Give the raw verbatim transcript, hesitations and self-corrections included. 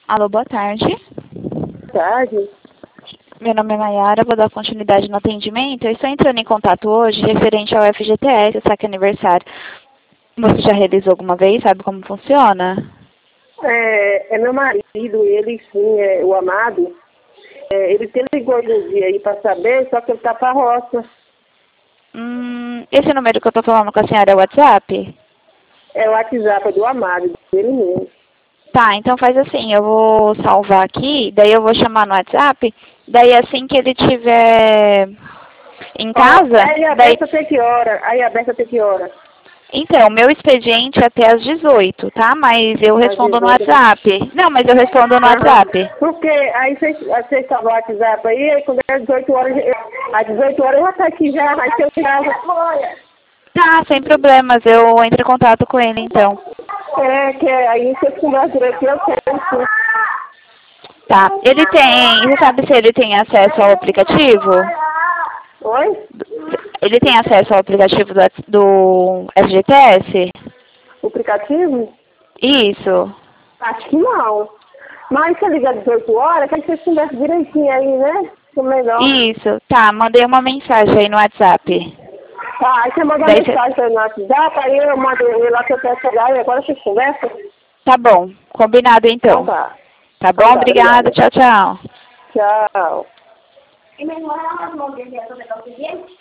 Alô, boa tarde. Boa tarde. Meu nome é Mayara, vou dar continuidade no atendimento. Eu estou entrando em contato hoje referente ao F G T S, o saque aniversário. Você já realizou alguma vez? Sabe como funciona? É, é meu marido, ele sim, é o Amado. É, ele te ligou um dia aí para saber, só que ele tá pra roça. Hum, esse número que eu estou falando com a senhora é o WhatsApp? É o WhatsApp do Amado, dele mesmo. Tá, então faz assim, eu vou salvar aqui, daí eu vou chamar no WhatsApp, daí assim que ele tiver em casa, Aí a daí... Bessa tem que hora? Aí a Bessa tem que hora? Então, meu expediente é até às dezoito, tá? Mas eu Às respondo no dezoito. WhatsApp. Não, mas eu respondo no Aham. WhatsApp. Porque aí vocês vocês estavam no WhatsApp aí, aí quando é dezoito horas, eu- às dezoito horas eu vou estar aqui já, mas se eu casa. Tá, sem problemas, eu entro em contato com ele então. É, que é, aí vocês conversam direito, eu tenho. Tá, ele tem, você sabe se ele tem acesso ao aplicativo? Oi? Ele tem acesso ao aplicativo do, do F G T S? O aplicativo? Isso. Acho que não. Mas se eu ligar às dezoito horas, que aí vocês conversam direitinho aí, né? Fica melhor. Isso, tá, mandei uma mensagem aí no WhatsApp. Tá, aí você manda uma Daí cê... mensagem pra ele no WhatsApp, aí eu mando ele lá que eu quero chegar e agora vocês conversam. Tá bom, combinado Então então. tá. Tá Então bom? tá, Obrigada, obrigada. tchau, tchau. Tchau. E meu irmão, ela mandou ele a toda a